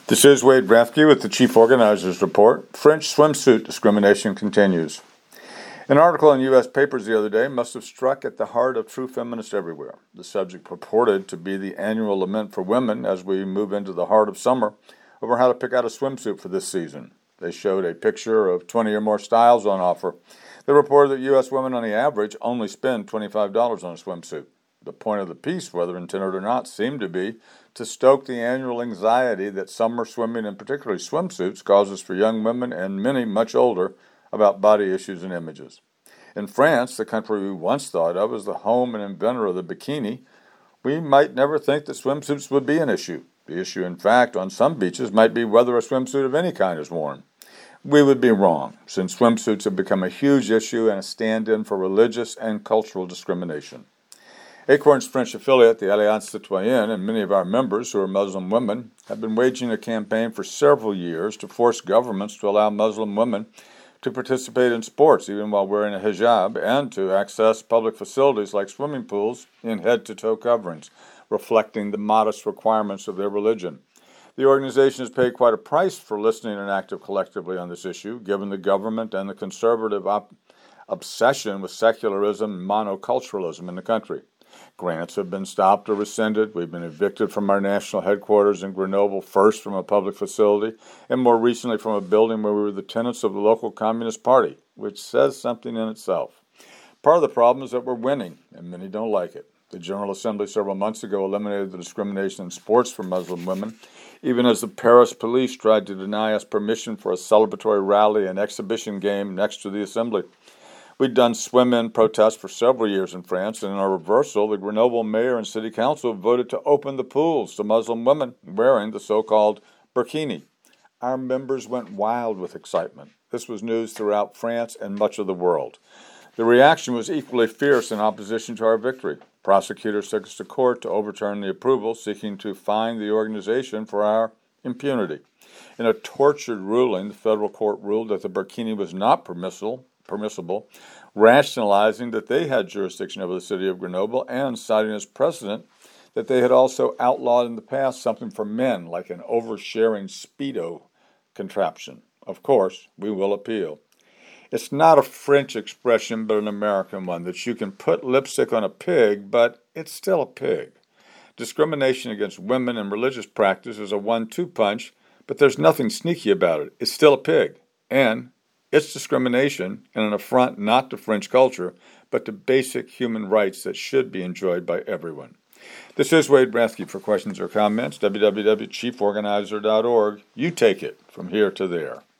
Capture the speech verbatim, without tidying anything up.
This is Wade Rathke with the Chief Organizers Report. French swimsuit discrimination continues. An article in U S papers the other day must have struck at the heart of true feminists everywhere. The subject purported to be the annual lament for women as we move into the heart of summer over how to pick out a swimsuit for this season. They showed a picture of twenty or more styles on offer. They reported that U S women on the average only spend twenty-five dollars on a swimsuit. The point of the piece, whether intended or not, seemed to be to stoke the annual anxiety that summer swimming, and particularly swimsuits, causes for young women and many much older about body issues and images. In France, the country we once thought of as the home and inventor of the bikini, we might never think that swimsuits would be an issue. The issue, in fact, on some beaches might be whether a swimsuit of any kind is worn. We would be wrong, since swimsuits have become a huge issue and a stand-in for religious and cultural discrimination. Acorn's French affiliate, the Alliance Citoyenne, and many of our members who are Muslim women have been waging a campaign for several years to force governments to allow Muslim women to participate in sports even while wearing a hijab and to access public facilities like swimming pools in head-to-toe coverings, reflecting the modest requirements of their religion. The organization has paid quite a price for listening and acting collectively on this issue, given the government and the conservative op- obsession with secularism and monoculturalism in the country. Grants have been stopped or rescinded. We've been evicted from our national headquarters in Grenoble, first from a public facility, and more recently from a building where we were the tenants of the local Communist Party, which says something in itself. Part of the problem is that we're winning, and many don't like it. The General Assembly several months ago eliminated the discrimination in sports for Muslim women, even as the Paris police tried to deny us permission for a celebratory rally and exhibition game next to the Assembly. We'd done swim-in protests for several years in France, and in a reversal, the Grenoble mayor and city council voted to open the pools to Muslim women wearing the so-called burkini. Our members went wild with excitement. This was news throughout France and much of the world. The reaction was equally fierce in opposition to our victory. Prosecutors took us to court to overturn the approval, seeking to fine the organization for our impunity. In a tortured ruling, the federal court ruled that the burkini was not permissible, permissible, rationalizing that they had jurisdiction over the city of Grenoble and citing as precedent that they had also outlawed in the past something for men, like an oversharing Speedo contraption. Of course, we will appeal. It's not a French expression, but an American one, that you can put lipstick on a pig, but it's still a pig. Discrimination against women in religious practice is a one-two punch, but there's nothing sneaky about it. It's still a pig. And it's discrimination and an affront not to French culture, but to basic human rights that should be enjoyed by everyone. This is Wade Rathke. For questions or comments, w w w dot chief organizer dot org. You take it from here to there.